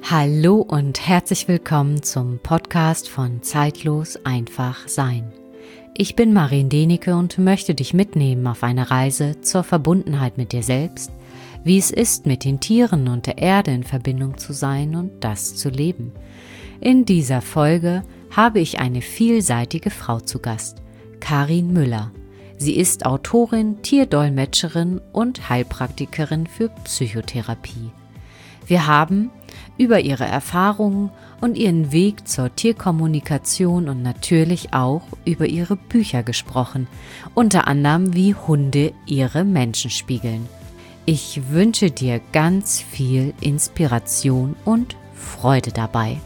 Hallo und herzlich willkommen zum Podcast von Zeitlos einfach sein. Ich bin Marien Denike und möchte dich mitnehmen auf eine Reise zur Verbundenheit mit dir selbst, wie es ist, mit den Tieren und der Erde in Verbindung zu sein und das zu leben. In dieser Folge habe ich eine vielseitige Frau zu Gast, Karin Müller. Sie ist Autorin, Tierdolmetscherin und Heilpraktikerin für Psychotherapie. Wir haben über ihre Erfahrungen und ihren Weg zur Tierkommunikation und natürlich auch über ihre Bücher gesprochen, unter anderem wie Hunde ihre Menschen spiegeln. Ich wünsche dir ganz viel Inspiration und Freude dabei.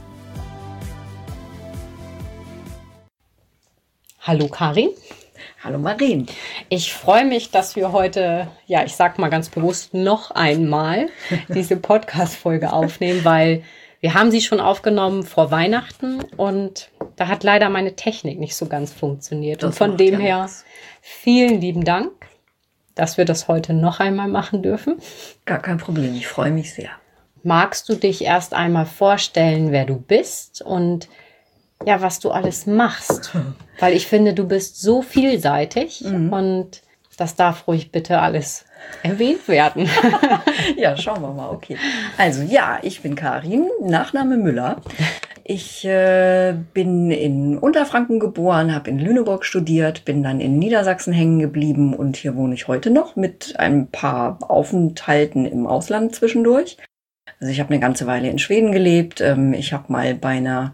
Hallo Karin. Hallo Marien. Ich freue mich, dass wir heute, ich sag mal ganz bewusst, noch einmal diese Podcast-Folge aufnehmen, weil wir haben sie schon aufgenommen vor Weihnachten und da hat leider meine Technik nicht so ganz funktioniert. Und von dem her vielen lieben Dank, dass wir das heute noch einmal machen dürfen. Gar kein Problem, ich freue mich sehr. Magst du dich erst einmal vorstellen, wer du bist und was du alles machst? Weil ich finde, du bist so vielseitig und das darf ruhig bitte alles erwähnt werden. Ja, schauen wir mal, okay. Also ich bin Karin, Nachname Müller. Ich bin in Unterfranken geboren, habe in Lüneburg studiert, bin dann in Niedersachsen hängen geblieben und hier wohne ich heute noch mit ein paar Aufenthalten im Ausland zwischendurch. Also ich habe eine ganze Weile in Schweden gelebt. Ich habe mal bei einer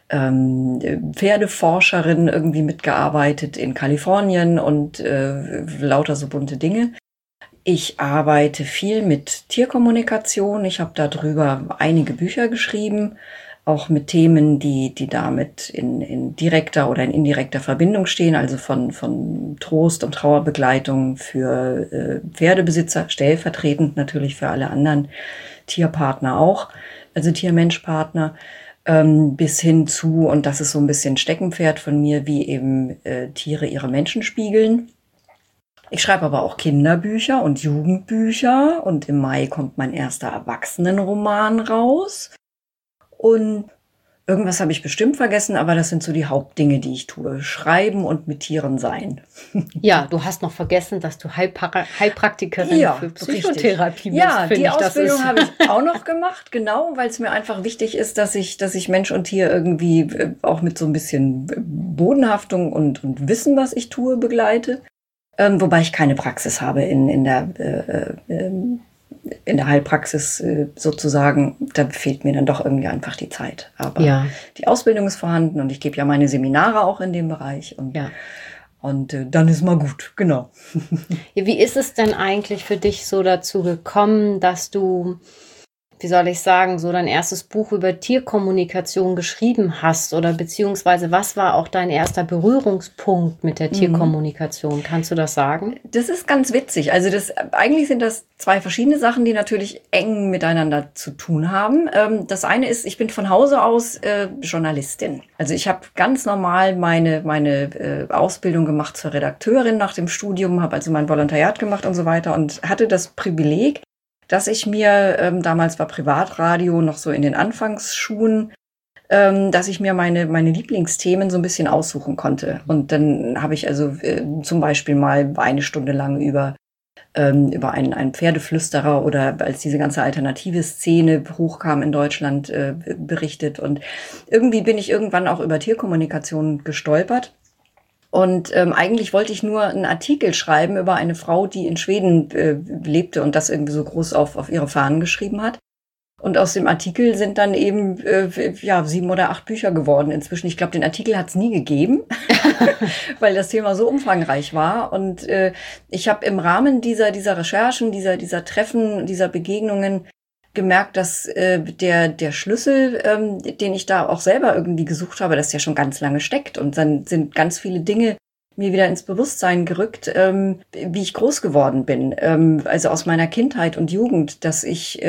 Pferdeforscherin irgendwie mitgearbeitet in Kalifornien und lauter so bunte Dinge. Ich arbeite viel mit Tierkommunikation. Ich habe darüber einige Bücher geschrieben, auch mit Themen, die damit in direkter oder in indirekter Verbindung stehen, also von Trost und Trauerbegleitung für Pferdebesitzer, stellvertretend natürlich für alle anderen Tierpartner auch, also Tier-Mensch-Partner. Bis hin zu, und das ist so ein bisschen Steckenpferd von mir, wie eben Tiere ihre Menschen spiegeln. Ich schreibe aber auch Kinderbücher und Jugendbücher und im Mai kommt mein erster Erwachsenenroman raus. Und irgendwas habe ich bestimmt vergessen, aber das sind so die Hauptdinge, die ich tue. Schreiben und mit Tieren sein. Ja, du hast noch vergessen, dass du Heilpraktikerin für Psychotherapie bist. Ja, die Ausbildung habe ich auch noch gemacht, genau, weil es mir einfach wichtig ist, dass ich Mensch und Tier irgendwie auch mit so ein bisschen Bodenhaftung und Wissen, was ich tue, begleite. Wobei ich keine Praxis habe in der Heilpraxis sozusagen, da fehlt mir dann doch irgendwie einfach die Zeit. Aber die Ausbildung ist vorhanden und ich gebe ja meine Seminare auch in dem Bereich. Und dann ist mal gut, genau. Wie ist es denn eigentlich für dich so dazu gekommen, dass du, wie soll ich sagen, so dein erstes Buch über Tierkommunikation geschrieben hast? Oder beziehungsweise was war auch dein erster Berührungspunkt mit der Tierkommunikation? Kannst du das sagen? Das ist ganz witzig. Also eigentlich sind das zwei verschiedene Sachen, die natürlich eng miteinander zu tun haben. Das eine ist, ich bin von Hause aus Journalistin. Also ich habe ganz normal meine Ausbildung gemacht zur Redakteurin nach dem Studium, habe also mein Volontariat gemacht und so weiter und hatte das Privileg, dass ich mir, damals war Privatradio noch so in den Anfangsschuhen, dass ich mir meine Lieblingsthemen so ein bisschen aussuchen konnte. Und dann habe ich also zum Beispiel mal eine Stunde lang über einen Pferdeflüsterer oder als diese ganze alternative Szene hochkam in Deutschland berichtet. Und irgendwie bin ich irgendwann auch über Tierkommunikation gestolpert. Und eigentlich wollte ich nur einen Artikel schreiben über eine Frau, die in Schweden lebte und das irgendwie so groß auf ihre Fahnen geschrieben hat. Und aus dem Artikel sind dann eben 7 oder 8 Bücher geworden inzwischen. Ich glaube, den Artikel hat es nie gegeben, weil das Thema so umfangreich war. Und ich habe im Rahmen dieser Recherchen, dieser Treffen, dieser Begegnungen gemerkt, dass der Schlüssel, den ich da auch selber irgendwie gesucht habe, dass der schon ganz lange steckt. Und dann sind ganz viele Dinge mir wieder ins Bewusstsein gerückt, wie ich groß geworden bin. Also aus meiner Kindheit und Jugend, dass ich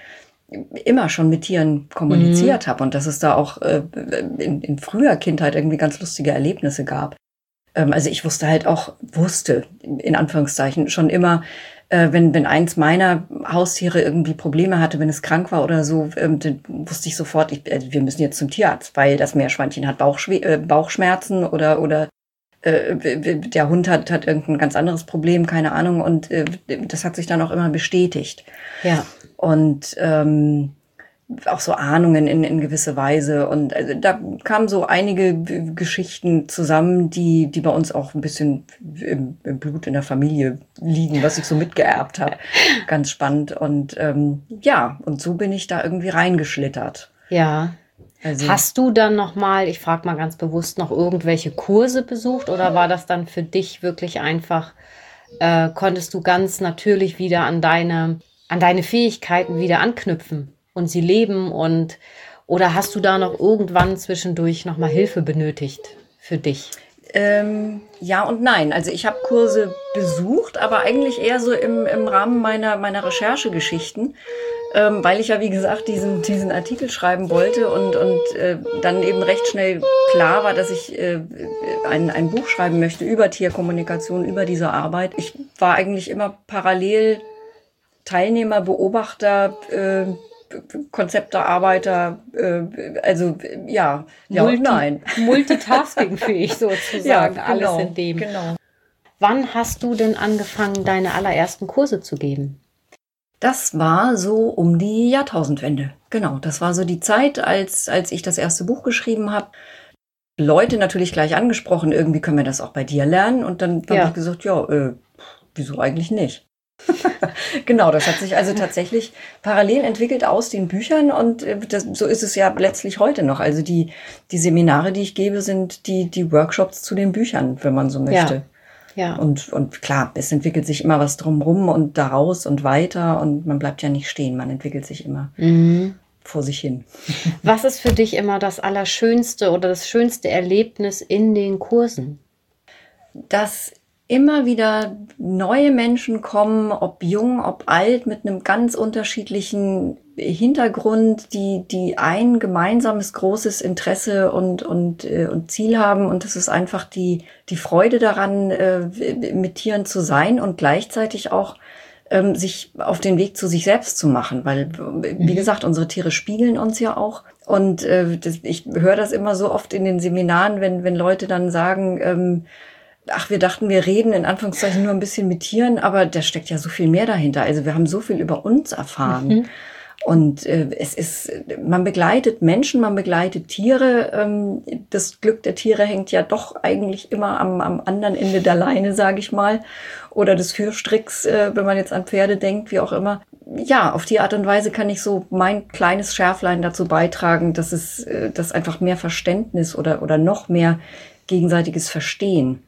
immer schon mit Tieren kommuniziert habe und dass es da auch in früher Kindheit irgendwie ganz lustige Erlebnisse gab. Also ich wusste in Anführungszeichen, schon immer, Wenn eins meiner Haustiere irgendwie Probleme hatte, wenn es krank war oder so, dann wusste ich sofort, wir müssen jetzt zum Tierarzt, weil das Meerschweinchen hat Bauchschmerzen oder der Hund hat irgendein ganz anderes Problem, keine Ahnung. Und das hat sich dann auch immer bestätigt. Ja. Und auch so Ahnungen in gewisse Weise. Und also, da kamen so einige Geschichten zusammen, die bei uns auch ein bisschen im Blut in der Familie liegen, was ich so mitgeerbt habe. Ganz spannend. Und und so bin ich da irgendwie reingeschlittert. Ja. Also, hast du dann nochmal, ich frage mal ganz bewusst, noch irgendwelche Kurse besucht oder war das dann für dich wirklich einfach, konntest du ganz natürlich wieder an deine Fähigkeiten wieder anknüpfen und sie leben oder hast du da noch irgendwann zwischendurch nochmal Hilfe benötigt für dich? Ja und nein. Also ich habe Kurse besucht, aber eigentlich eher so im Rahmen meiner Recherchegeschichten, weil ich ja, wie gesagt, diesen Artikel schreiben wollte und dann eben recht schnell klar war, dass ich ein Buch schreiben möchte über Tierkommunikation, über diese Arbeit. Ich war eigentlich immer parallel Teilnehmer, Beobachter, Konzeptearbeiter, nein. Multitaskingfähig sozusagen, ja, genau, alles in dem. Genau. Wann hast du denn angefangen, deine allerersten Kurse zu geben? Das war so um die Jahrtausendwende. Genau, das war so die Zeit, als ich das erste Buch geschrieben habe. Leute natürlich gleich angesprochen, irgendwie können wir das auch bei dir lernen. Und dann habe ich gesagt, wieso eigentlich nicht? Genau, das hat sich also tatsächlich parallel entwickelt aus den Büchern und so ist es ja letztlich heute noch. Also die Seminare, die ich gebe, sind die Workshops zu den Büchern, wenn man so möchte. Ja. Und klar, es entwickelt sich immer was drumrum und daraus und weiter und man bleibt ja nicht stehen, man entwickelt sich immer vor sich hin. Was ist für dich immer das Allerschönste oder das schönste Erlebnis in den Kursen? Dass immer wieder neue Menschen kommen, ob jung, ob alt, mit einem ganz unterschiedlichen Hintergrund, die ein gemeinsames großes Interesse und Ziel haben. Und das ist einfach die Freude daran, mit Tieren zu sein und gleichzeitig auch sich auf den Weg zu sich selbst zu machen. Weil, wie gesagt, unsere Tiere spiegeln uns ja auch. Und ich höre das immer so oft in den Seminaren, wenn Leute dann sagen, wir dachten, wir reden in Anführungszeichen nur ein bisschen mit Tieren, aber da steckt ja so viel mehr dahinter. Also wir haben so viel über uns erfahren. Und man begleitet Menschen, man begleitet Tiere. Das Glück der Tiere hängt ja doch eigentlich immer am anderen Ende der Leine, sage ich mal. Oder des Führstricks, wenn man jetzt an Pferde denkt, wie auch immer. Ja, auf die Art und Weise kann ich so mein kleines Schärflein dazu beitragen, dass einfach mehr Verständnis oder noch mehr gegenseitiges Verstehen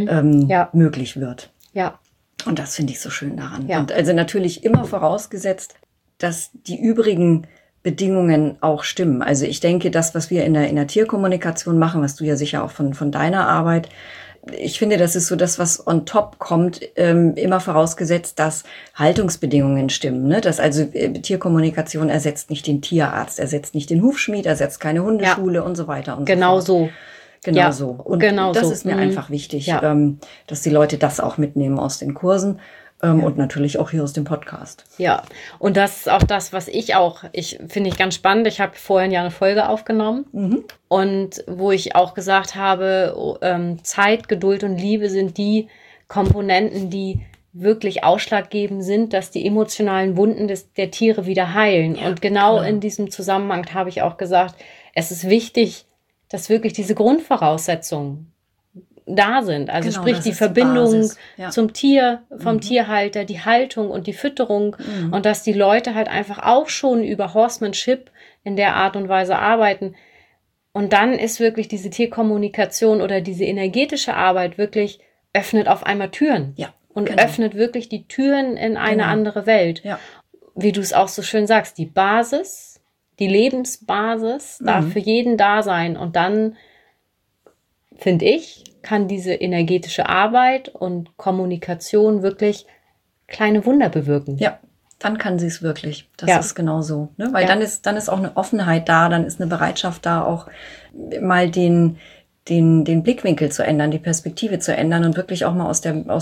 möglich wird. Ja. Und das finde ich so schön daran. Ja. Und also natürlich immer vorausgesetzt, dass die übrigen Bedingungen auch stimmen. Also ich denke, das, was wir in der Tierkommunikation machen, was du ja sicher auch von deiner Arbeit, ich finde, das ist so das, was on top kommt, immer vorausgesetzt, dass Haltungsbedingungen stimmen. Ne? Dass also Tierkommunikation ersetzt nicht den Tierarzt, ersetzt nicht den Hufschmied, ersetzt keine Hundeschule und so weiter und genau so fort. Genau so. Und das ist mir einfach wichtig, dass die Leute das auch mitnehmen aus den Kursen und natürlich auch hier aus dem Podcast. Ja, und das ist auch das, was ich finde ich ganz spannend. Ich habe vorhin ja eine Folge aufgenommen und wo ich auch gesagt habe, Zeit, Geduld und Liebe sind die Komponenten, die wirklich ausschlaggebend sind, dass die emotionalen Wunden der Tiere wieder heilen. Ja, und genau in diesem Zusammenhang habe ich auch gesagt, es ist wichtig, dass wirklich diese Grundvoraussetzungen da sind. Also sprich die Verbindung zum Tier, vom Tierhalter, die Haltung und die Fütterung und dass die Leute halt einfach auch schon über Horsemanship in der Art und Weise arbeiten. Und dann ist wirklich diese Tierkommunikation oder diese energetische Arbeit wirklich öffnet auf einmal Türen. Ja, und öffnet wirklich die Türen in eine andere Welt. Ja. Wie du es auch so schön sagst, die Basis, die Lebensbasis darf für jeden da sein. Und dann, finde ich, kann diese energetische Arbeit und Kommunikation wirklich kleine Wunder bewirken. Ja, dann kann sie es wirklich. Das ist genau so. Ne? Weil dann ist auch eine Offenheit da, dann ist eine Bereitschaft da, auch mal den den Blickwinkel zu ändern, die Perspektive zu ändern und wirklich auch mal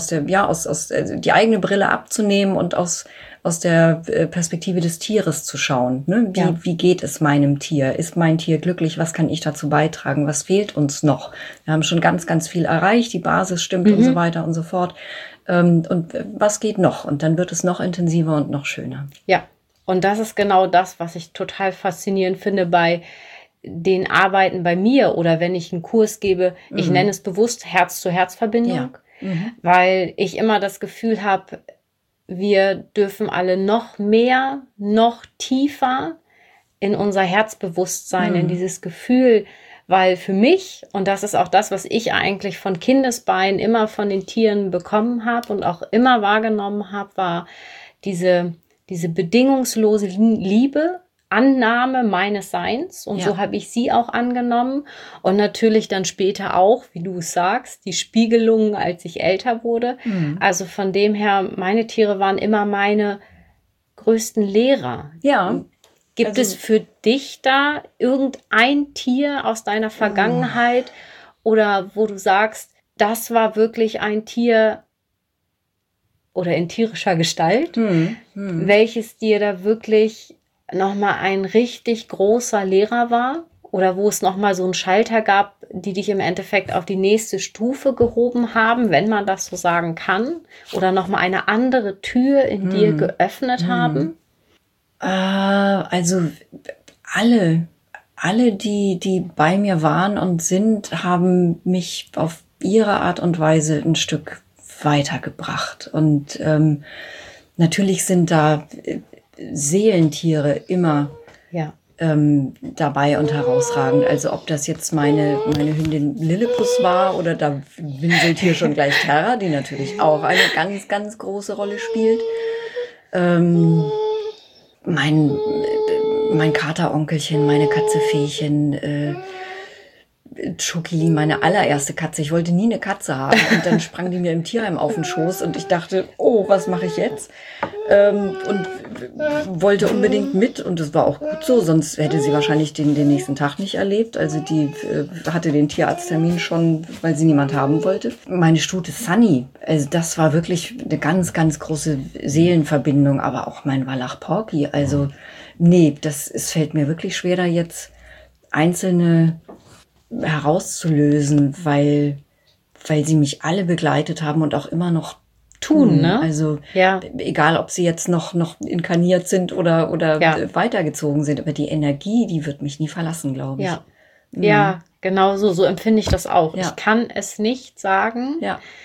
die eigene Brille abzunehmen und aus der Perspektive des Tieres zu schauen. Ne? Wie geht es meinem Tier? Ist mein Tier glücklich? Was kann ich dazu beitragen? Was fehlt uns noch? Wir haben schon ganz, ganz viel erreicht. Die Basis stimmt und so weiter und so fort. Und was geht noch? Und dann wird es noch intensiver und noch schöner. Ja, und das ist genau das, was ich total faszinierend finde bei den Arbeiten bei mir oder wenn ich einen Kurs gebe. Ich nenne es bewusst Herz-zu-Herz-Verbindung, weil ich immer das Gefühl habe, wir dürfen alle noch mehr, noch tiefer in unser Herzbewusstsein, in dieses Gefühl, weil für mich, und das ist auch das, was ich eigentlich von Kindesbeinen immer von den Tieren bekommen habe und auch immer wahrgenommen habe, war diese bedingungslose Liebe, Annahme meines Seins. Und so habe ich sie auch angenommen. Und natürlich dann später auch, wie du es sagst, die Spiegelungen, als ich älter wurde. Also von dem her, meine Tiere waren immer meine größten Lehrer. Ja. Gibt es für dich da irgendein Tier aus deiner Vergangenheit oder wo du sagst, das war wirklich ein Tier oder in tierischer Gestalt, welches dir da wirklich nochmal ein richtig großer Lehrer war oder wo es nochmal so einen Schalter gab, die dich im Endeffekt auf die nächste Stufe gehoben haben, wenn man das so sagen kann, oder nochmal eine andere Tür in dir geöffnet haben? Also alle, die bei mir waren und sind, haben mich auf ihre Art und Weise ein Stück weitergebracht. Und natürlich sind da Seelentiere immer dabei und herausragend. Also ob das jetzt meine Hündin Lillipus war oder da winselt hier schon gleich Terra, die natürlich auch eine ganz, ganz große Rolle spielt. Mein Kateronkelchen, meine Katze Feechen, Chokili, meine allererste Katze. Ich wollte nie eine Katze haben und dann sprang die mir im Tierheim auf den Schoß und ich dachte, oh, was mache ich jetzt? Und wollte unbedingt mit und das war auch gut so, sonst hätte sie wahrscheinlich den nächsten Tag nicht erlebt. Also die hatte den Tierarzttermin schon, weil sie niemand haben wollte. Meine Stute Sunny, also das war wirklich eine ganz, ganz große Seelenverbindung, aber auch mein Wallach Porky. Also nee, es fällt mir wirklich schwer, da jetzt einzelne herauszulösen, weil sie mich alle begleitet haben und auch immer noch tun. Ne? Also egal, ob sie jetzt noch inkarniert sind oder weitergezogen sind, aber die Energie, die wird mich nie verlassen, glaube ich. Ja, genau so empfinde ich das auch. Ich kann es nicht sagen,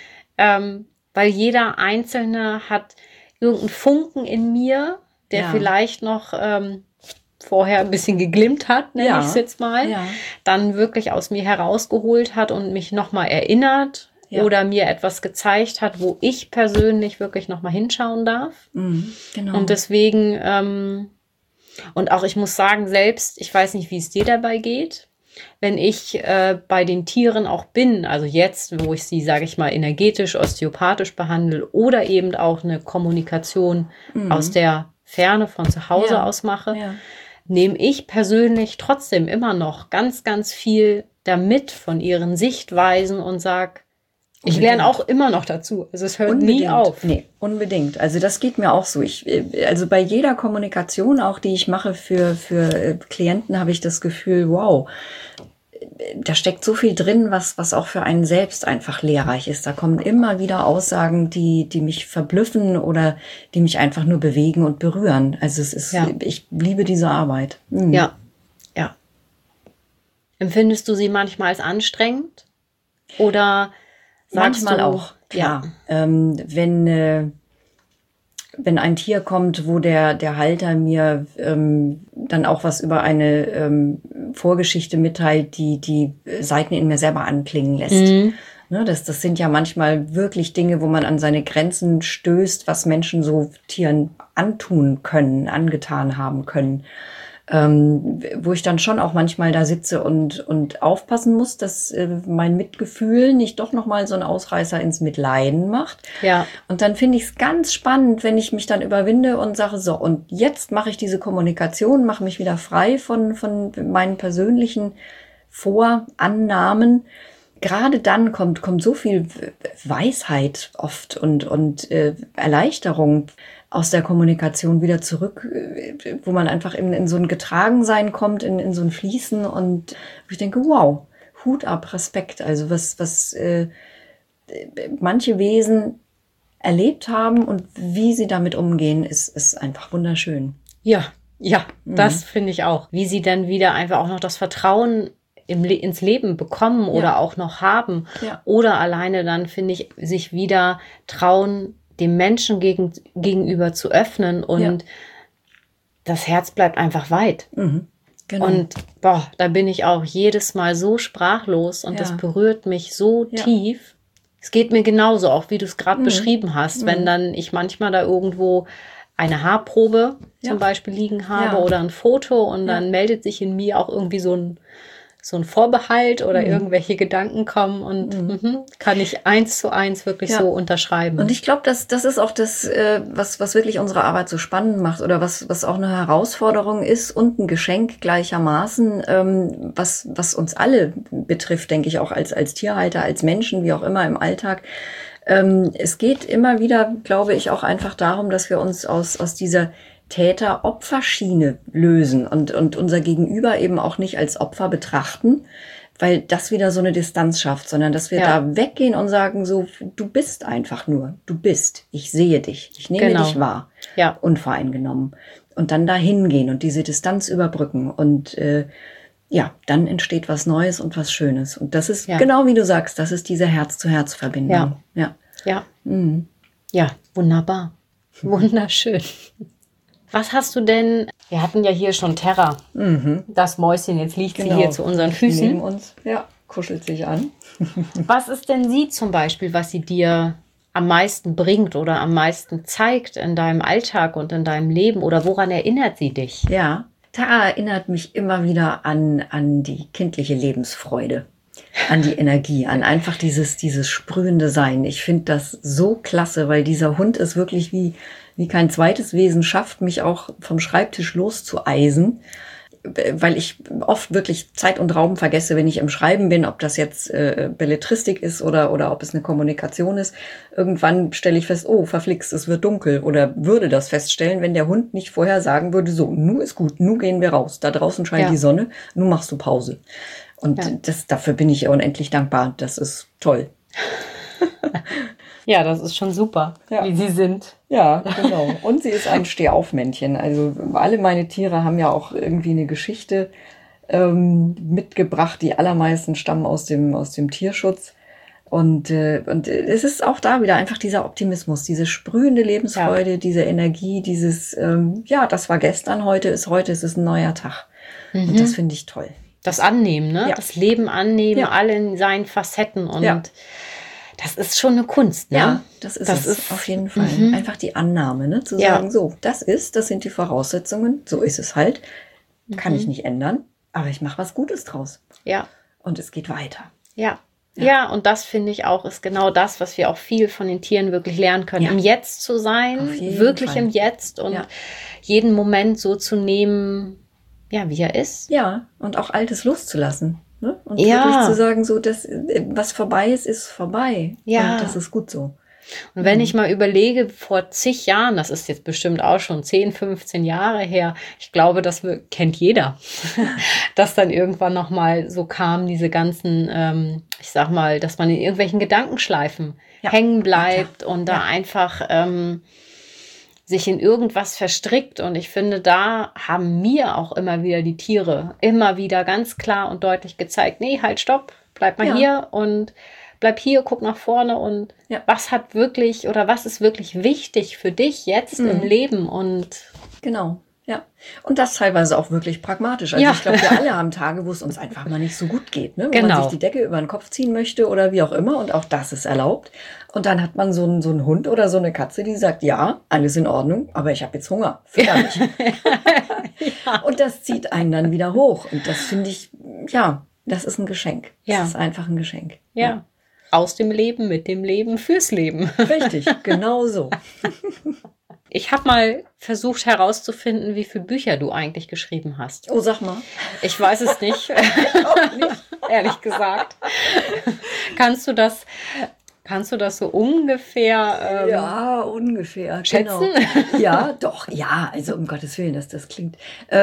weil jeder Einzelne hat irgendeinen Funken in mir, der vielleicht noch vorher ein bisschen geglimmt hat, nenne ich es jetzt mal, dann wirklich aus mir herausgeholt hat und mich nochmal erinnert oder mir etwas gezeigt hat, wo ich persönlich wirklich nochmal hinschauen darf. Genau. Und deswegen, und auch ich muss sagen, selbst, ich weiß nicht, wie es dir dabei geht, wenn ich bei den Tieren auch bin, also jetzt, wo ich sie, sage ich mal, energetisch, osteopathisch behandle oder eben auch eine Kommunikation aus der Ferne von zu Hause aus mache, nehme ich persönlich trotzdem immer noch ganz, ganz viel damit von ihren Sichtweisen und sage, ich lerne auch immer noch dazu. Also es hört nie auf. Nee, unbedingt. Also das geht mir auch so. Also bei jeder Kommunikation, auch die ich mache für Klienten, habe ich das Gefühl, wow, da steckt so viel drin, was auch für einen selbst einfach lehrreich ist. Da kommen immer wieder Aussagen, die mich verblüffen oder die mich einfach nur bewegen und berühren. Also es ist, ich liebe diese Arbeit. Ja. Empfindest du sie manchmal als anstrengend? Oder sagst manchmal du, auch, klar. Wenn ein Tier kommt, wo der Halter mir dann auch was über eine Vorgeschichte mitteilt, die Seiten in mir selber anklingen lässt. Ne, das sind ja manchmal wirklich Dinge, wo man an seine Grenzen stößt, was Menschen so Tieren antun können, angetan haben können. Wo ich dann schon auch manchmal da sitze und aufpassen muss, dass mein Mitgefühl nicht doch nochmal so einen Ausreißer ins Mitleiden macht. Ja. Und dann finde ich es ganz spannend, wenn ich mich dann überwinde und sage, so, und jetzt mache ich diese Kommunikation, mache mich wieder frei von meinen persönlichen Vorannahmen, gerade dann kommt so viel Weisheit oft und Erleichterung aus der Kommunikation wieder zurück, wo man einfach in so ein Getragensein kommt, in so ein Fließen und ich denke, wow, Hut ab, Respekt. Also was manche Wesen erlebt haben und wie sie damit umgehen, ist einfach wunderschön. Ja, das finde ich auch. Wie sie dann wieder einfach auch noch das Vertrauen ins Leben bekommen oder auch noch haben. Ja. Oder alleine dann, finde ich, sich wieder trauen, dem Menschen gegenüber zu öffnen und das Herz bleibt einfach weit. Mhm. Genau. Und da bin ich auch jedes Mal so sprachlos und das berührt mich so tief. Es geht mir genauso, auch wie du es gerade beschrieben hast, wenn dann ich manchmal da irgendwo eine Haarprobe zum Beispiel liegen habe oder ein Foto und dann meldet sich in mir auch irgendwie so ein Vorbehalt oder irgendwelche Gedanken kommen und kann ich 1:1 wirklich so unterschreiben. Und ich glaube, das ist auch das, was wirklich unsere Arbeit so spannend macht oder was auch eine Herausforderung ist und ein Geschenk gleichermaßen, was uns alle betrifft, denke ich, auch als Tierhalter, als Menschen, wie auch immer im Alltag. Es geht immer wieder, glaube ich, auch einfach darum, dass wir uns aus dieser Täter-Opfer-Schiene lösen und unser Gegenüber eben auch nicht als Opfer betrachten, weil das wieder so eine Distanz schafft, sondern dass wir da weggehen und sagen so, du bist einfach nur, du bist, ich sehe dich, ich nehme dich wahr, unvoreingenommen und dann dahin gehen und diese Distanz überbrücken und dann entsteht was Neues und was Schönes und das ist genau wie du sagst, das ist diese Herz-zu-Herz-Verbindung. Ja, wunderbar, wunderschön. Was hast du denn? Wir hatten ja hier schon Terra. Das Mäuschen, jetzt liegt sie hier zu unseren Füßen. Neben uns, kuschelt sich an. Was ist denn sie zum Beispiel, was sie dir am meisten bringt oder am meisten zeigt in deinem Alltag und in deinem Leben? Oder woran erinnert sie dich? Ja, Terra erinnert mich immer wieder an die kindliche Lebensfreude, an die Energie, an einfach dieses sprühende Sein. Ich finde das so klasse, weil dieser Hund ist wirklich wie kein zweites Wesen schafft, mich auch vom Schreibtisch loszueisen, weil ich oft wirklich Zeit und Raum vergesse, wenn ich im Schreiben bin, ob das jetzt Belletristik ist oder ob es eine Kommunikation ist. Irgendwann stelle ich fest, oh, verflixt, es wird dunkel oder würde das feststellen, wenn der Hund nicht vorher sagen würde, so, nu ist gut, nu gehen wir raus, da draußen scheint die Sonne, nu machst du Pause. Und dafür bin ich ihr unendlich dankbar, das ist toll. Ja, das ist schon super, wie sie sind. Ja, genau. Und sie ist ein Stehaufmännchen. Also alle meine Tiere haben ja auch irgendwie eine Geschichte mitgebracht. Die allermeisten stammen aus dem Tierschutz. Und es ist auch da wieder einfach dieser Optimismus, diese sprühende Lebensfreude, diese Energie, dieses, das war gestern, heute ist ein neuer Tag. Und das finde ich toll. Das Annehmen, ne? Ja. Das Leben annehmen, alle in seinen Facetten und das ist schon eine Kunst, ne? Ja, das ist auf jeden Fall. Einfach die Annahme, ne? Zu sagen, so, das sind die Voraussetzungen, so ist es halt. Kann ich nicht ändern, aber ich mache was Gutes draus. Ja. Und es geht weiter. Ja, und das finde ich auch, ist genau das, was wir auch viel von den Tieren wirklich lernen können. Im Jetzt zu sein, wirklich im Jetzt und jeden Moment so zu nehmen, wie er ist. Ja, und auch Altes loszulassen. Ne? Und wirklich zu sagen, so, das, was vorbei ist vorbei. Ja. Und das ist gut so. Und wenn ich mal überlege, vor zig Jahren, das ist jetzt bestimmt auch schon 10, 15 Jahre her, ich glaube, das kennt jeder, dass dann irgendwann nochmal so kam, diese ganzen, ich sag mal, dass man in irgendwelchen Gedankenschleifen hängen bleibt und da einfach sich in irgendwas verstrickt. Und ich finde, da haben mir auch immer wieder die Tiere immer wieder ganz klar und deutlich gezeigt, nee, halt, stopp, bleib mal hier und bleib hier, guck nach vorne und was hat wirklich oder was ist wirklich wichtig für dich jetzt im Leben und genau. Ja, und das teilweise auch wirklich pragmatisch. Also ich glaube, wir alle haben Tage, wo es uns einfach mal nicht so gut geht, ne? Wo man sich die Decke über den Kopf ziehen möchte oder wie auch immer und auch das ist erlaubt. Und dann hat man so einen Hund oder so eine Katze, die sagt, ja, alles in Ordnung, aber ich habe jetzt Hunger, fütter mich. Und das zieht einen dann wieder hoch. Und das finde ich, das ist ein Geschenk. Das ist einfach ein Geschenk. Ja. Aus dem Leben, mit dem Leben, fürs Leben. Richtig, genau so. Ich habe mal versucht herauszufinden, wie viele Bücher du eigentlich geschrieben hast. Oh, sag mal. Ich weiß es nicht. Ehrlich gesagt. Kannst du das so ungefähr ja, ungefähr. schätzen? Genau. Ja, doch. Ja, also um Gottes Willen, dass das klingt.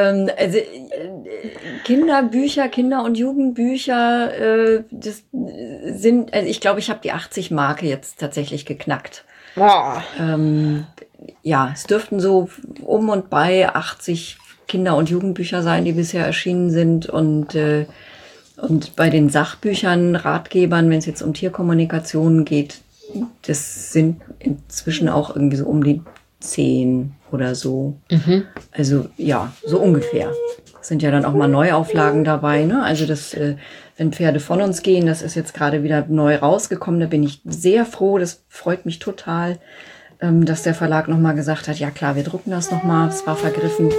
Kinderbücher, Kinder- und Jugendbücher, das sind, also ich glaube, ich habe die 80-Marke jetzt tatsächlich geknackt. Boah. Ja, es dürften so um und bei 80 Kinder- und Jugendbücher sein, die bisher erschienen sind. Und bei den Sachbüchern, Ratgebern, wenn es jetzt um Tierkommunikation geht, das sind inzwischen auch irgendwie so um die 10 oder so. Mhm. Also ja, so ungefähr. Es sind ja dann auch mal Neuauflagen dabei, ne? Also das, wenn Pferde von uns gehen, das ist jetzt gerade wieder neu rausgekommen. Da bin ich sehr froh. Das freut mich total, dass der Verlag nochmal gesagt hat, ja klar, wir drucken das nochmal. Es war vergriffen.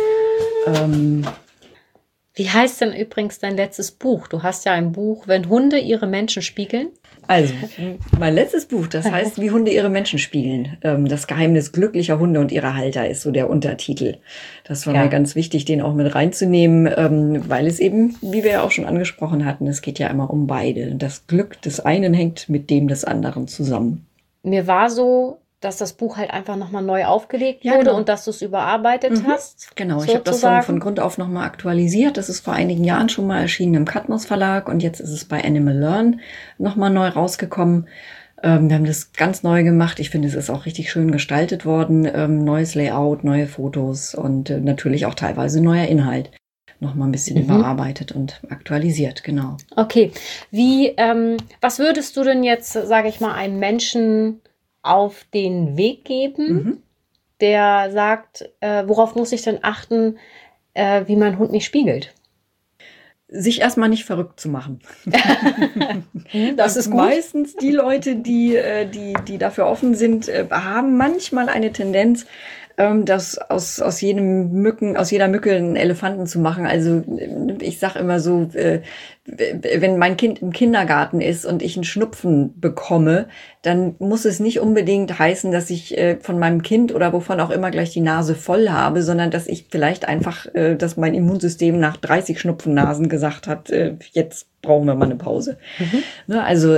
Wie heißt denn übrigens dein letztes Buch? Du hast ja ein Buch, wenn Hunde ihre Menschen spiegeln. Also, mein letztes Buch, das heißt, wie Hunde ihre Menschen spiegeln. Das Geheimnis glücklicher Hunde und ihrer Halter ist so der Untertitel. Das war mir ganz wichtig, den auch mit reinzunehmen, weil es eben, wie wir ja auch schon angesprochen hatten, es geht ja immer um beide. Das Glück des einen hängt mit dem des anderen zusammen. Mir war so, dass das Buch halt einfach nochmal neu aufgelegt wurde, genau. Und dass du es überarbeitet hast. Genau, ich habe das von Grund auf nochmal aktualisiert. Das ist vor einigen Jahren schon mal erschienen im Katmos Verlag und jetzt ist es bei Animal Learn nochmal neu rausgekommen. Wir haben das ganz neu gemacht. Ich finde, es ist auch richtig schön gestaltet worden. Neues Layout, neue Fotos und natürlich auch teilweise neuer Inhalt. Nochmal ein bisschen überarbeitet und aktualisiert, genau. Okay, was würdest du denn jetzt, sage ich mal, einem Menschen auf den Weg geben, der sagt, worauf muss ich denn achten, wie mein Hund mich spiegelt? Sich erstmal nicht verrückt zu machen. Das ist gut. Meistens die Leute, die dafür offen sind, haben manchmal eine Tendenz, das aus jeder Mücke einen Elefanten zu machen. Also ich sag immer so, wenn mein Kind im Kindergarten ist und ich einen Schnupfen bekomme, dann muss es nicht unbedingt heißen, dass ich von meinem Kind oder wovon auch immer gleich die Nase voll habe, sondern dass ich vielleicht einfach, dass mein Immunsystem nach 30 Schnupfennasen gesagt hat, jetzt brauchen wir mal eine Pause. Ne, also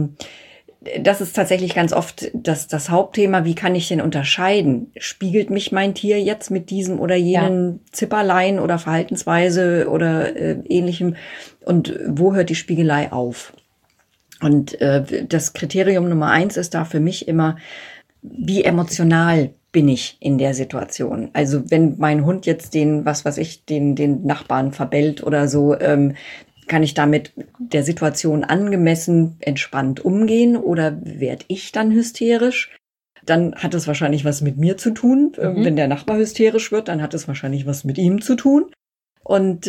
das ist tatsächlich ganz oft das Hauptthema. Wie kann ich denn unterscheiden? Spiegelt mich mein Tier jetzt mit diesem oder jenen Zipperlein oder Verhaltensweise oder Ähnlichem? Und wo hört die Spiegelei auf? Und das Kriterium Nummer 1 ist da für mich immer, wie emotional bin ich in der Situation? Also wenn mein Hund jetzt den Nachbarn verbellt oder so, kann ich damit der Situation angemessen entspannt umgehen oder werde ich dann hysterisch? Dann hat es wahrscheinlich was mit mir zu tun. Wenn der Nachbar hysterisch wird, dann hat es wahrscheinlich was mit ihm zu tun. Und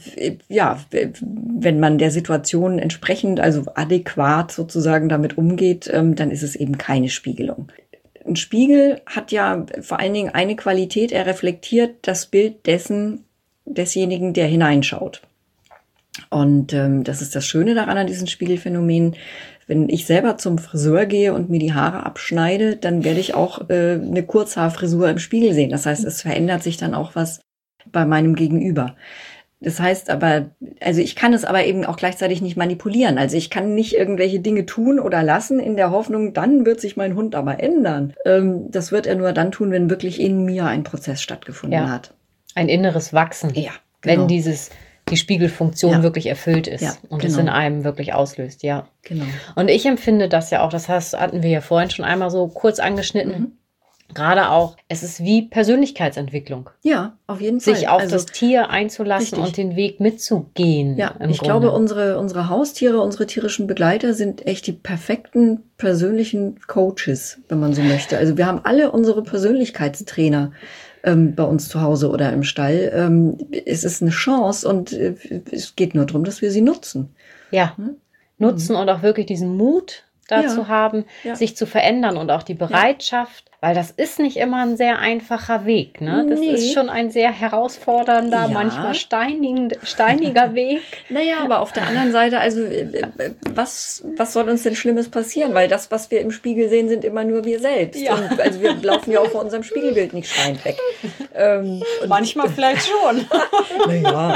wenn man der Situation entsprechend, also adäquat sozusagen damit umgeht, dann ist es eben keine Spiegelung. Ein Spiegel hat ja vor allen Dingen eine Qualität, er reflektiert das Bild desjenigen, der hineinschaut. Und das ist das Schöne daran an diesen Spiegelphänomenen. Wenn ich selber zum Friseur gehe und mir die Haare abschneide, dann werde ich auch eine Kurzhaarfrisur im Spiegel sehen. Das heißt, es verändert sich dann auch was bei meinem Gegenüber. Das heißt aber, also ich kann es aber eben auch gleichzeitig nicht manipulieren. Also ich kann nicht irgendwelche Dinge tun oder lassen in der Hoffnung, dann wird sich mein Hund aber ändern. Das wird er nur dann tun, wenn wirklich in mir ein Prozess stattgefunden hat. Ein inneres Wachsen. Ja, genau. Wenn die Spiegelfunktion wirklich erfüllt ist und es in einem wirklich auslöst, Genau. Und ich empfinde das ja auch, hatten wir ja vorhin schon einmal so kurz angeschnitten, gerade auch, es ist wie Persönlichkeitsentwicklung. Ja, auf jeden Fall. Sich auf das Tier einzulassen und den Weg mitzugehen. Ja, ich glaube, unsere Haustiere, unsere tierischen Begleiter sind echt die perfekten persönlichen Coaches, wenn man so möchte. Also wir haben alle unsere Persönlichkeitstrainer bei uns zu Hause oder im Stall. Es ist eine Chance und es geht nur darum, dass wir sie nutzen. Ja, nutzen und auch wirklich diesen Mut dazu haben, sich zu verändern und auch die Bereitschaft, Weil das ist nicht immer ein sehr einfacher Weg, ne? Das Nee. ist schon ein sehr herausfordernder, Ja. manchmal steiniger Weg. Naja, aber auf der anderen Seite, also was soll uns denn Schlimmes passieren? Weil das, was wir im Spiegel sehen, sind immer nur wir selbst. Ja. Und, also wir laufen ja auch vor unserem Spiegelbild nicht schreiend weg. Und Manchmal vielleicht schon. naja.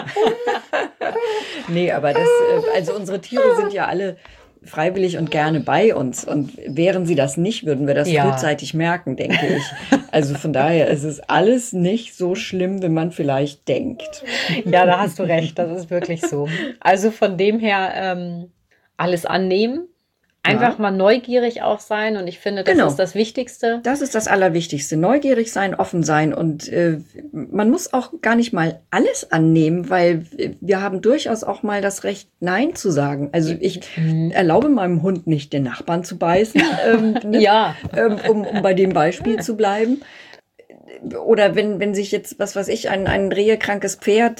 Nee, aber das, also unsere Tiere sind ja alle freiwillig und gerne bei uns. Und wären sie das nicht, würden wir das Ja. frühzeitig merken, denke ich. Also von daher ist es alles nicht so schlimm, wie man vielleicht denkt. Ja, da hast du recht, das ist wirklich so. Also von dem her alles annehmen, einfach mal neugierig auch sein und ich finde, das Genau. ist das Wichtigste. Das ist das Allerwichtigste. Neugierig sein, offen sein und man muss auch gar nicht mal alles annehmen, weil wir haben durchaus auch mal das Recht, Nein zu sagen. Also ich erlaube meinem Hund nicht, den Nachbarn zu beißen, ne? Ja. um bei dem Beispiel zu bleiben. Oder wenn sich jetzt, was weiß ich, ein rehekrankes Pferd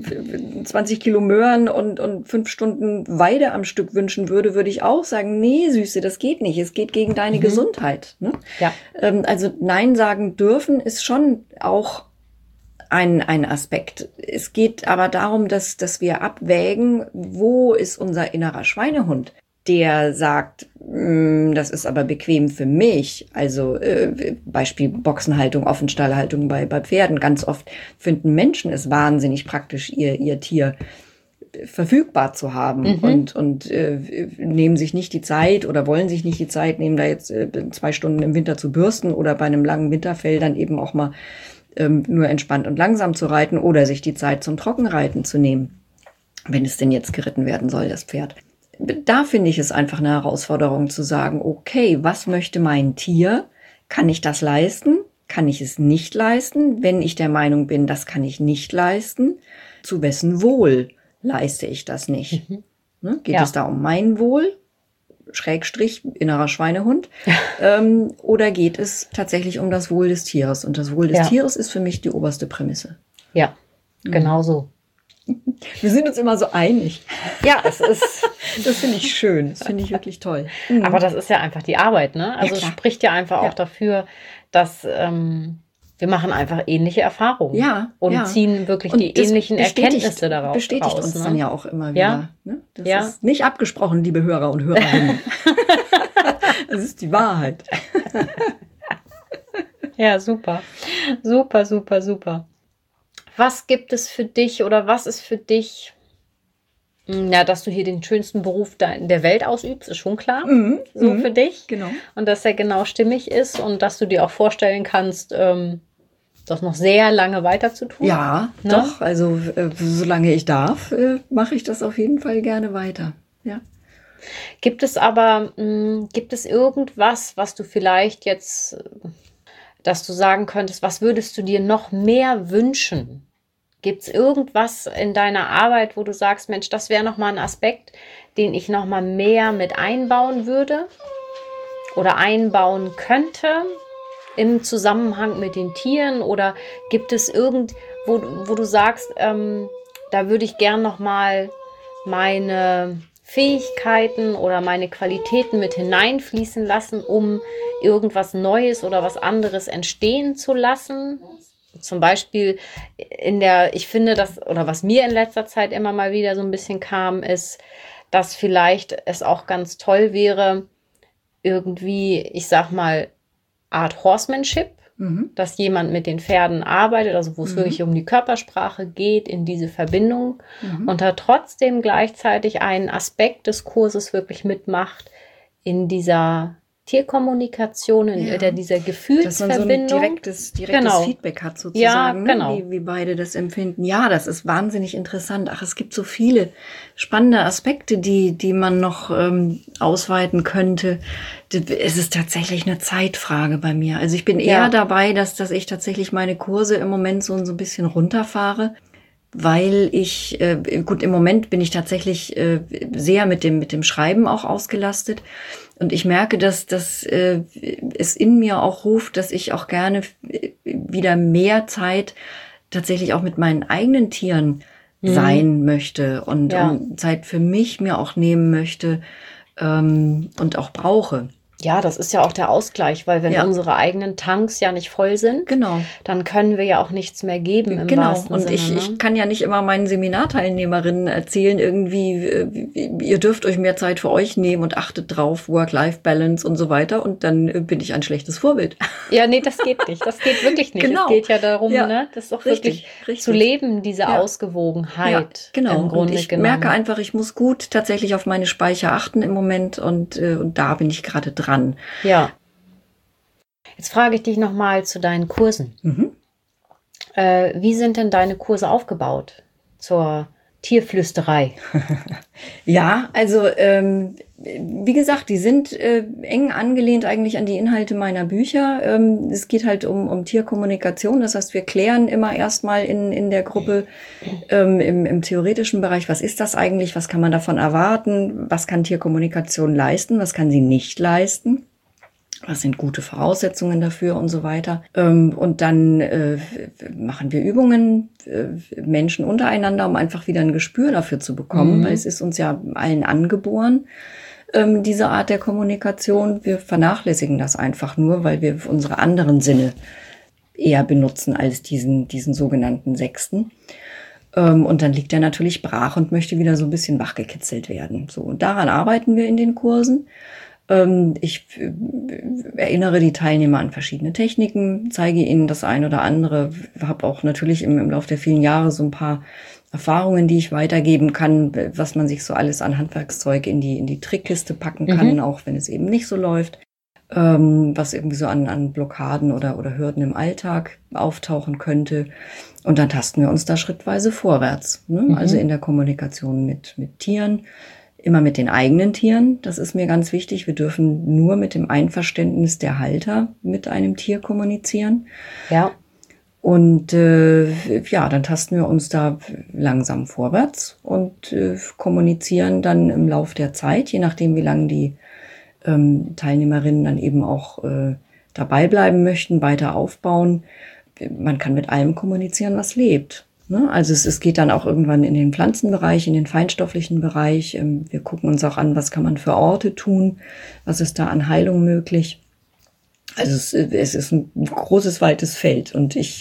20 Kilo Möhren und 5 Stunden Weide am Stück wünschen würde, würde ich auch sagen, nee, Süße, das geht nicht. Es geht gegen deine Gesundheit. Ne? Ja. Also Nein sagen dürfen ist schon auch ein Aspekt. Es geht aber darum, dass wir abwägen, wo ist unser innerer Schweinehund, der sagt, das ist aber bequem für mich. Also Beispiel Boxenhaltung, Offenstallhaltung bei Pferden. Ganz oft finden Menschen es wahnsinnig praktisch, ihr Tier verfügbar zu haben und nehmen sich nicht die Zeit oder wollen sich nicht die Zeit nehmen, da jetzt 2 Stunden im Winter zu bürsten oder bei einem langen Winterfell dann eben auch mal nur entspannt und langsam zu reiten oder sich die Zeit zum Trockenreiten zu nehmen, wenn es denn jetzt geritten werden soll, das Pferd. Da finde ich es einfach eine Herausforderung zu sagen, okay, was möchte mein Tier? Kann ich das leisten? Kann ich es nicht leisten? Wenn ich der Meinung bin, das kann ich nicht leisten, zu wessen Wohl leiste ich das nicht? Ne? Geht es da um mein Wohl? Schrägstrich, innerer Schweinehund? Oder geht es tatsächlich um das Wohl des Tieres? Und das Wohl des Tieres ist für mich die oberste Prämisse. Ja, genau so. Wir sind uns immer so einig. Ja, es ist. Das finde ich schön. Das finde ich wirklich toll. Aber das ist ja einfach die Arbeit, ne? Also es klar. spricht ja einfach auch dafür, dass wir machen einfach ähnliche Erfahrungen. Ja, und ja. ziehen wirklich Und die das ähnlichen Erkenntnisse daraus. Bestätigt raus, uns ne? dann ja auch immer wieder. Ja. Ne? Das ist nicht abgesprochen, liebe Hörer und Hörerinnen. Das ist die Wahrheit. Ja, super. Super, super, super. Was gibt es für dich oder was ist für dich, ja, dass du hier den schönsten Beruf der Welt ausübst, ist schon klar. Für dich. Genau. Und dass er genau stimmig ist und dass du dir auch vorstellen kannst, das noch sehr lange weiter zu tun. Ja, Ne? doch. Also solange ich darf, mache ich das auf jeden Fall gerne weiter. Ja. Gibt es irgendwas, was du vielleicht jetzt, dass du sagen könntest, was würdest du dir noch mehr wünschen? Gibt es irgendwas in deiner Arbeit, wo du sagst, Mensch, das wäre nochmal ein Aspekt, den ich nochmal mehr mit einbauen würde oder einbauen könnte im Zusammenhang mit den Tieren? Oder gibt es wo du sagst, da würde ich gern nochmal meine Fähigkeiten oder meine Qualitäten mit hineinfließen lassen, um irgendwas Neues oder was anderes entstehen zu lassen? Zum Beispiel ich finde das, oder was mir in letzter Zeit immer mal wieder so ein bisschen kam, ist, dass vielleicht es auch ganz toll wäre, irgendwie, ich sag mal, Art Horsemanship, dass jemand mit den Pferden arbeitet, also wo es wirklich um die Körpersprache geht, in diese Verbindung und da trotzdem gleichzeitig einen Aspekt des Kurses wirklich mitmacht in dieser Tierkommunikation, in dieser Gefühlsverbindung. Dass man so ein direktes Feedback hat sozusagen, ja, genau. Wie beide das empfinden. Ja, das ist wahnsinnig interessant. Ach, es gibt so viele spannende Aspekte, die man noch ausweiten könnte. Es ist tatsächlich eine Zeitfrage bei mir. Also ich bin eher dabei, dass ich tatsächlich meine Kurse im Moment so ein bisschen runterfahre, weil ich, gut, im Moment bin ich tatsächlich sehr mit dem Schreiben auch ausgelastet. Und ich merke, dass es in mir auch ruft, dass ich auch gerne wieder mehr Zeit tatsächlich auch mit meinen eigenen Tieren sein möchte und Zeit für mich mir auch nehmen möchte und auch brauche. Ja, das ist ja auch der Ausgleich, weil wenn unsere eigenen Tanks ja nicht voll sind, genau, dann können wir ja auch nichts mehr geben im wahrsten und Sinne. ich kann ja nicht immer meinen Seminarteilnehmerinnen erzählen, irgendwie, ihr dürft euch mehr Zeit für euch nehmen und achtet drauf, Work-Life-Balance und so weiter. Und dann bin ich ein schlechtes Vorbild. Ja, nee, das geht nicht. Das geht wirklich nicht. Genau. Es geht ja darum, ne, das auch richtig zu leben, diese Ausgewogenheit. Genau. Im Grunde und ich genommen. merke einfach, ich muss gut tatsächlich auf meine Speicher achten im Moment und da bin ich gerade dran. Ja. Jetzt frage ich dich nochmal zu deinen Kursen. Wie sind denn deine Kurse aufgebaut zur Tierflüsterei? Ja, also wie gesagt, die sind eng angelehnt eigentlich an die Inhalte meiner Bücher. Es geht halt um Tierkommunikation. Das heißt, wir klären immer erstmal in der Gruppe im theoretischen Bereich, was ist das eigentlich, was kann man davon erwarten, was kann Tierkommunikation leisten, was kann sie nicht leisten. Was sind gute Voraussetzungen dafür und so weiter. Und dann machen wir Übungen, Menschen untereinander, um einfach wieder ein Gespür dafür zu bekommen, weil es ist uns ja allen angeboren, diese Art der Kommunikation. Wir vernachlässigen das einfach nur, weil wir unsere anderen Sinne eher benutzen als diesen sogenannten sechsten. Und dann liegt er natürlich brach und möchte wieder so ein bisschen wachgekitzelt werden. So, und daran arbeiten wir in den Kursen. Ich erinnere die Teilnehmer an verschiedene Techniken, zeige ihnen das ein oder andere, habe auch natürlich im Laufe der vielen Jahre so ein paar Erfahrungen, die ich weitergeben kann, was man sich so alles an Handwerkszeug in die Trickkiste packen kann, auch wenn es eben nicht so läuft, was irgendwie so an Blockaden oder Hürden im Alltag auftauchen könnte. Und dann tasten wir uns da schrittweise vorwärts, ne? Also in der Kommunikation mit Tieren. Immer mit den eigenen Tieren, das ist mir ganz wichtig. Wir dürfen nur mit dem Einverständnis der Halter mit einem Tier kommunizieren. Ja. Und dann tasten wir uns da langsam vorwärts und kommunizieren dann im Lauf der Zeit, je nachdem, wie lange die Teilnehmerinnen dann eben auch dabei bleiben möchten, weiter aufbauen. Man kann mit allem kommunizieren, was lebt. Also es geht dann auch irgendwann in den Pflanzenbereich, in den feinstofflichen Bereich. Wir gucken uns auch an, was kann man für Orte tun, was ist da an Heilung möglich. Also es ist ein großes, weites Feld und ich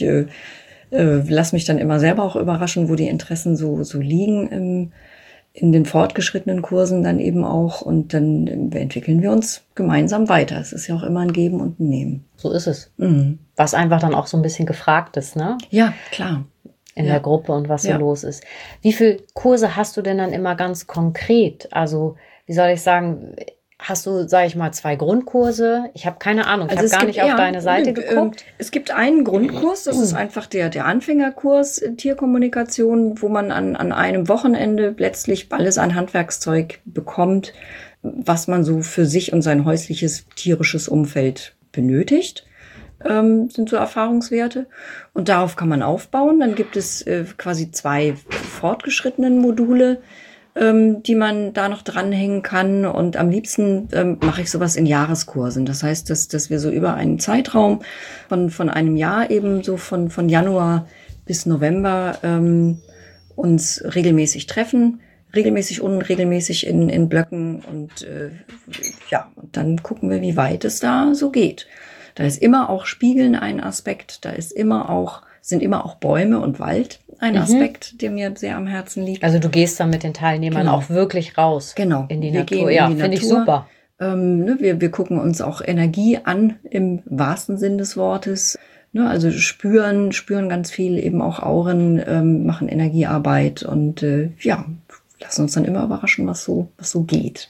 lasse mich dann immer selber auch überraschen, wo die Interessen so liegen in den fortgeschrittenen Kursen dann eben auch, und dann entwickeln wir uns gemeinsam weiter. Es ist ja auch immer ein Geben und ein Nehmen. So ist es. Was einfach dann auch so ein bisschen gefragt ist, ne? Ja, klar. In der Gruppe und was so los ist. Wie viele Kurse hast du denn dann immer ganz konkret? Also, wie soll ich sagen, hast du, sage ich mal, 2 Grundkurse? Ich habe keine Ahnung, ich habe gar nicht auf deine Seite geguckt. Es gibt einen Grundkurs, das ist einfach der Anfängerkurs Tierkommunikation, wo man an einem Wochenende letztlich alles an Handwerkszeug bekommt, was man so für sich und sein häusliches tierisches Umfeld benötigt. Sind so Erfahrungswerte. Und darauf kann man aufbauen. Dann gibt es quasi 2 fortgeschrittenen Module, die man da noch dranhängen kann. Und am liebsten mache ich sowas in Jahreskursen. Das heißt, dass wir so über einen Zeitraum von einem Jahr eben so von Januar bis November uns regelmäßig treffen. Regelmäßig, unregelmäßig in Blöcken. Und und dann gucken wir, wie weit es da so geht. Da ist immer auch Spiegeln ein Aspekt, sind immer auch Bäume und Wald ein Aspekt, der mir sehr am Herzen liegt. Also du gehst dann mit den Teilnehmern auch wirklich raus in die Natur. Ja, finde ich super. Wir gucken uns auch Energie an, im wahrsten Sinn des Wortes. Also spüren ganz viel, eben auch Auren, machen Energiearbeit und lassen uns dann immer überraschen, was so geht.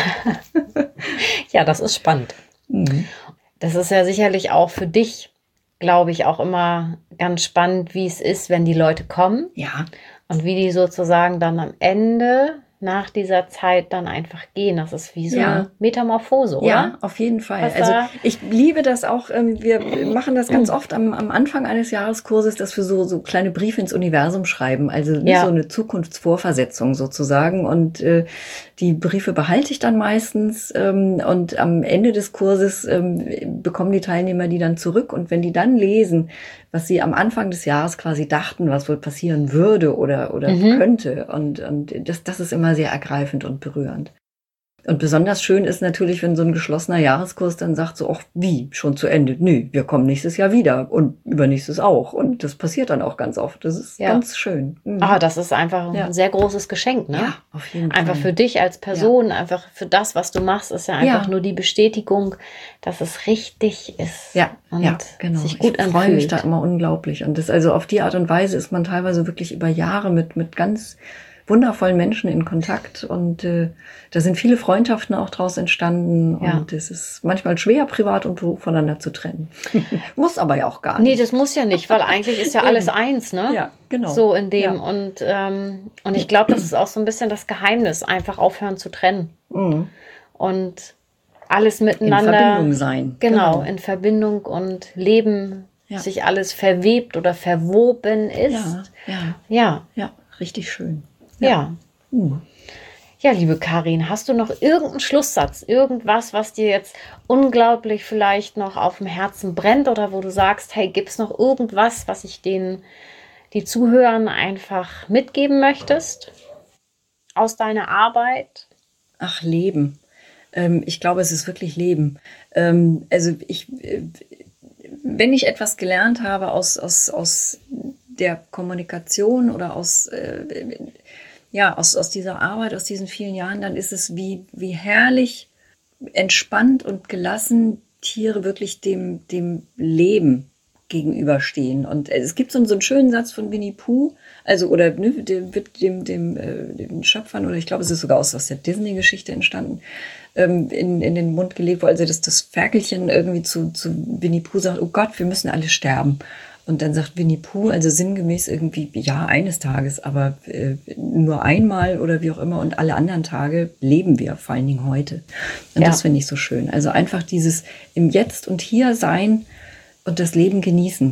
Ja, das ist spannend. Das ist ja sicherlich auch für dich, glaube ich, auch immer ganz spannend, wie es ist, wenn die Leute kommen. Ja. Und wie die sozusagen dann am Ende nach dieser Zeit dann einfach gehen. Das ist wie so eine Metamorphose, oder? Ja, auf jeden Fall. Also ich liebe das auch. Wir machen das ganz oft am Anfang eines Jahreskurses, dass wir so kleine Briefe ins Universum schreiben. Also so eine Zukunftsvorversetzung sozusagen. Und die Briefe behalte ich dann meistens. Und am Ende des Kurses bekommen die Teilnehmer die dann zurück. Und wenn die dann lesen, was sie am Anfang des Jahres quasi dachten, was wohl passieren würde oder könnte. Und das ist immer sehr ergreifend und berührend. Und besonders schön ist natürlich, wenn so ein geschlossener Jahreskurs dann sagt so, ach, wie, schon zu Ende? Nö, wir kommen nächstes Jahr wieder und übernächstes auch. Und das passiert dann auch ganz oft. Das ist ganz schön. Das ist einfach ein sehr großes Geschenk, ne? Ja, auf jeden Fall. Einfach für dich als Person, einfach für das, was du machst, ist ja einfach nur die Bestätigung, dass es richtig ist. Ja, und genau. sich gut ich freue mich da immer unglaublich. Und das, also auf die Art und Weise ist man teilweise wirklich über Jahre mit ganz wundervollen Menschen in Kontakt und da sind viele Freundschaften auch draus entstanden und es ist manchmal schwer, Privat und Beruf voneinander zu trennen. Muss aber ja auch gar nicht. Nee, das muss ja nicht, weil eigentlich ist ja alles eins, ne? Ja, genau. So in dem und ich glaube, das ist auch so ein bisschen das Geheimnis, einfach aufhören zu trennen und alles miteinander. In Verbindung sein. Genau, in Verbindung und Leben, sich alles verwebt oder verwoben ist. Ja, richtig schön. Ja. Ja, liebe Karin, hast du noch irgendeinen Schlusssatz, irgendwas, was dir jetzt unglaublich vielleicht noch auf dem Herzen brennt oder wo du sagst, hey, gibt es noch irgendwas, was ich die Zuhörern einfach mitgeben möchtest aus deiner Arbeit? Ach, Leben. Ich glaube, es ist wirklich Leben. Wenn ich etwas gelernt habe aus der Kommunikation oder aus dieser Arbeit, aus diesen vielen Jahren, dann ist es wie herrlich entspannt und gelassen Tiere wirklich dem Leben gegenüberstehen. Und es gibt so einen schönen Satz von Winnie Pooh, dem Schöpfern, oder ich glaube, es ist sogar aus der Disney-Geschichte entstanden, in den Mund gelegt, wo also das Ferkelchen irgendwie zu Winnie Pooh sagt, oh Gott, wir müssen alle sterben. Und dann sagt Winnie Pooh, also sinngemäß irgendwie, ja, eines Tages, aber nur einmal oder wie auch immer. Und alle anderen Tage leben wir, vor allen Dingen heute. Und das finde ich so schön. Also einfach dieses im Jetzt und Hier sein und das Leben genießen.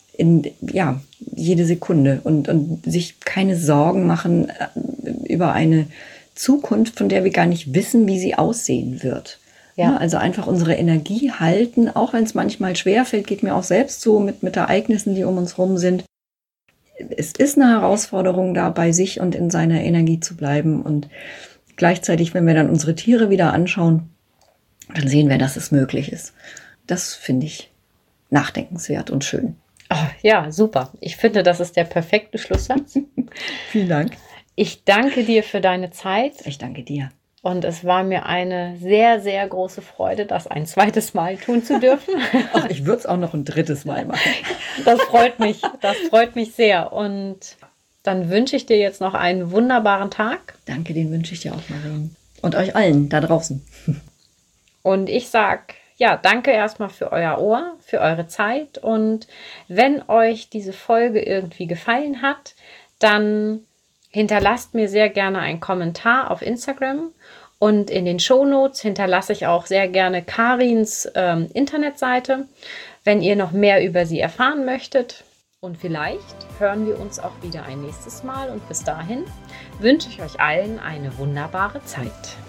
Jede Sekunde. Und sich keine Sorgen machen über eine Zukunft, von der wir gar nicht wissen, wie sie aussehen wird. Ja, also einfach unsere Energie halten, auch wenn es manchmal schwerfällt, geht mir auch selbst so mit Ereignissen, die um uns rum sind. Es ist eine Herausforderung, da bei sich und in seiner Energie zu bleiben. Und gleichzeitig, wenn wir dann unsere Tiere wieder anschauen, dann sehen wir, dass es möglich ist. Das finde ich nachdenkenswert und schön. Oh, ja, super. Ich finde, das ist der perfekte Schlusssatz. Vielen Dank. Ich danke dir für deine Zeit. Ich danke dir. Und es war mir eine sehr, sehr große Freude, das ein zweites Mal tun zu dürfen. Ach, ich würde es auch noch ein drittes Mal machen. Das freut mich sehr. Und dann wünsche ich dir jetzt noch einen wunderbaren Tag. Danke, den wünsche ich dir auch, Marien. Und euch allen da draußen. Und ich sage, danke erstmal für euer Ohr, für eure Zeit. Und wenn euch diese Folge irgendwie gefallen hat, dann hinterlasst mir sehr gerne einen Kommentar auf Instagram und in den Shownotes hinterlasse ich auch sehr gerne Karins Internetseite, wenn ihr noch mehr über sie erfahren möchtet. Und vielleicht hören wir uns auch wieder ein nächstes Mal und bis dahin wünsche ich euch allen eine wunderbare Zeit.